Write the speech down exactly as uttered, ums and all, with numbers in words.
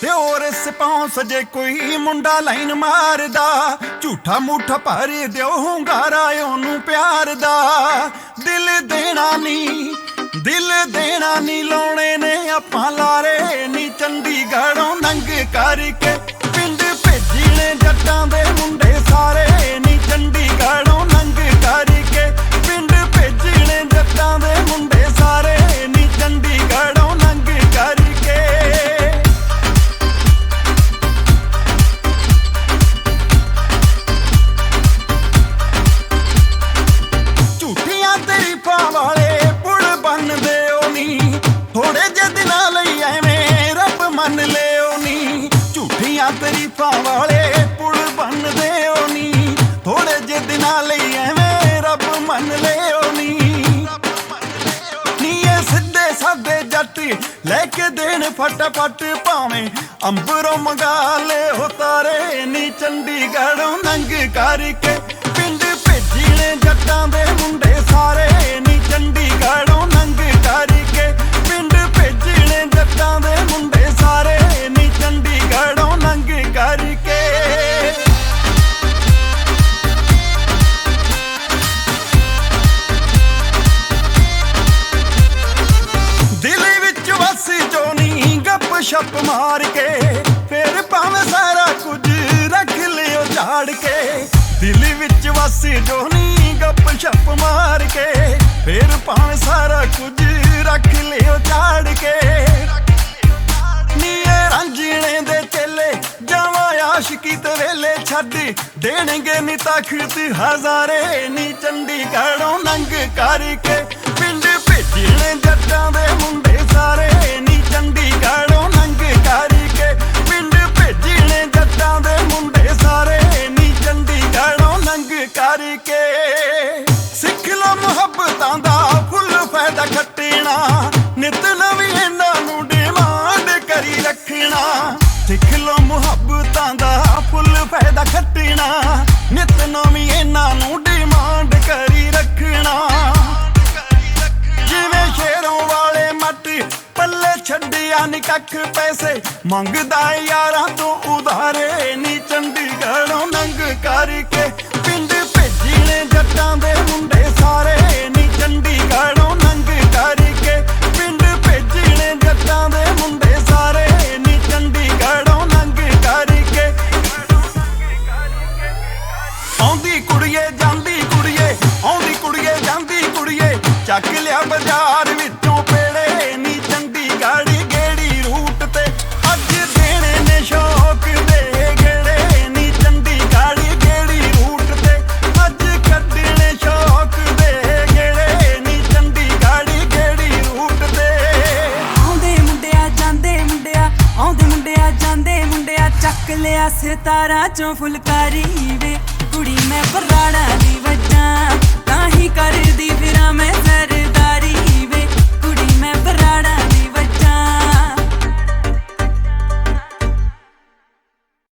ते और स्पॉन्स जे कोई मुंडा लाइन मारदा झूठा मूठा भर दिओ हुंगारा ओनू प्यार दा। दिल देना नी दिल देना नी लाउणे ने आपां लारे नी चंडीगढ़ों नंग करके पिंड भेजने जट्टां दे मुंडे सारे नी चंडीगढ़ों नंग करके पिंड भेजने जट्टां दे मुंडे सारे नी चंडीगढ़ों नंग करके। झूठियां तरीफां वाले पुल बनदे ओ नी थोड़े जे दिनां लई एवें रब मन लिओ नी। झूठियां तरीफां वाले पुल बनदे ओ नी थोड़े जे दिनां लई एवें रब मन लिओ नी। नी ये सिद्धे सादे जट लैके देण फटाफट भावें अंबरों मंगा ले हो तारे नी चंडीगढ़ों नंग करके पिंड भेजने जट्टां दे मुंडे सारे नी चंडीगढ़ों नंग करके पिंड भेजने जट्टां दे मुंडे सारे नी चंडीगढ़ों नंग करके। दिल विच वस जो नी गप शप मार के फिर भावें सारा कुछ रख लियो झाड़ के। दिल विच वस जो नी गप शप मार के फिर भावें सारा कुछ रख लियो झाड़ के। नी रांझणे दे चेले जावां आशिकी ते वेले छड्ड देणगे नी तख्त हज़ारे नी चंडीगढ़ों नंग करके पिंड भेजने जट्टां दे मुंडे सारे नी चंडीगढ़ों नंग करके पिंड भेजने जट्टां दे मुंडे सारे नी चंडीगढ़ों नंग करके। सिख लो मुहब्बतां दा फुल फायदा खट्टना नित नवीं इन्हां नूं डिमांड करी रखना। सिख लो मुहब्बतां दा फुल फायदा खट्टना नित नवीं इन्हां नूं डिमांड करी रखना। जिवें शेरों वाले मट पल्ले छड्डिया नी कख पैसे मंगदा यारां तो उधारे नी चंडीगढ़ों नंग करके पिंड भेजने जट्टां दे मुंडे सारे नी चंडीगढ़ों नंग करके पिंड भेजने जट्टां दे मुंडे सारे नी चंडीगढ़ों नंग करके। आउंदी कुड़िए जांदी कुड़िए आउंदी कुड़िए जांदी कुड़िए चक लिया बाजार विचों पेड़े नी चंडीगढ़ गेड़ी रूट ते अज देने ने शौक दे गेड़े नी चंडीगढ़ गेड़ी रूट ते अज कड्डने शौक दे गेड़े नी चंडीगढ़ गेड़ी रूट ते। आउंदे मुंडिया जांदे मुंडिया आउंदे मुंडिया जांदे मुंडिया चक लिया सितारा चों फुलकारी वे कुड़ी मैं बराड़ा